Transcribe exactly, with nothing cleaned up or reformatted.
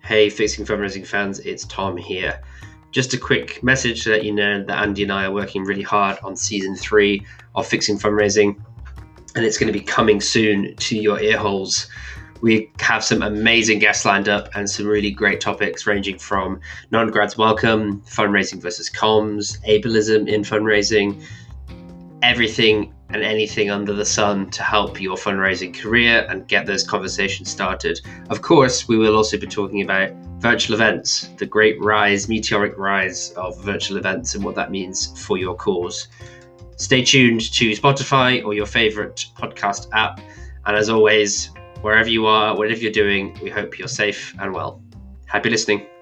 Hey, Fixing Fundraising fans, it's Tom here. Just a quick message to let you know that Andy and I are working really hard on season three of Fixing Fundraising, and it's going to be coming soon to your ear holes. We have some amazing guests lined up and some really great topics ranging from non-grads welcome, fundraising versus comms, ableism in fundraising, everything and anything under the sun to help your fundraising career and get those conversations started. Of course, we will also be talking about virtual events, the great rise, meteoric rise of virtual events and what that means for your cause. Stay tuned to Spotify or your favorite podcast app. And as always, wherever you are, whatever you're doing, we hope you're safe and well. Happy listening.